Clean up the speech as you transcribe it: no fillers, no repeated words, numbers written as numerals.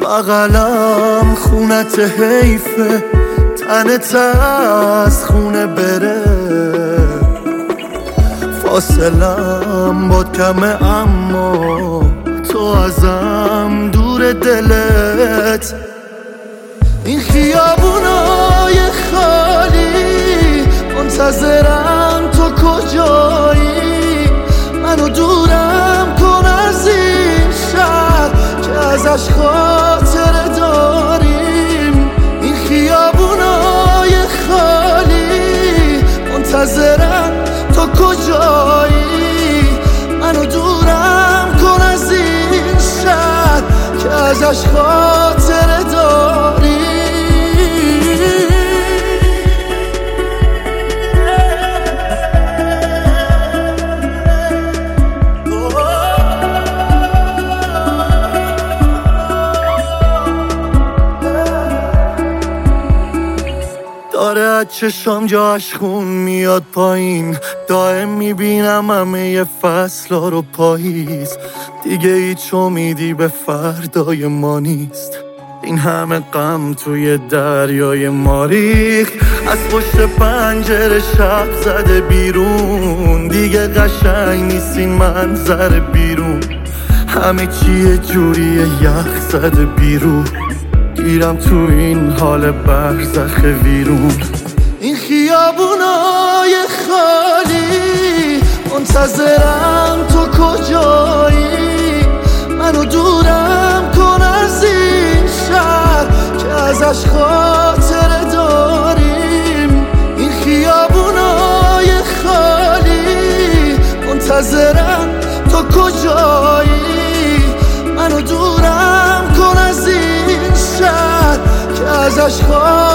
بغلم خونت حیفه، تنت از خونه بره. فاصلم باد کمه اما تو ازم دور دلت. این خیابونای خالی منتظرم تو کجایی. منو دورم کن از این شهر که ازش خاطره داریم. این خیابونای خالی منتظرم تو کجایی. منو دورم کن از این شهر که ازش خاطره داریم. داره از چشام جاش خون میاد پایین. دائم میبینم همه فصلا رو پاییز. دیگه هیچ امیدی به فردای ما نیست. این همه غم توی دریای ما ریخت. از پشت پنجره شب زده بیرون. دیگه قشنگ نیست این منظر بیرون. همه چیه جوریه یخ زده بیرون. گیرم تو این حال برزخ ویرون. این خیابونای خالی منتظرم تو کجایی. منو دورم کن از این شهر که ازش خاطره داریم. این خیابونای خالی منتظرم تو کجایی. منو دورم کن از این شهر که ازش خاطره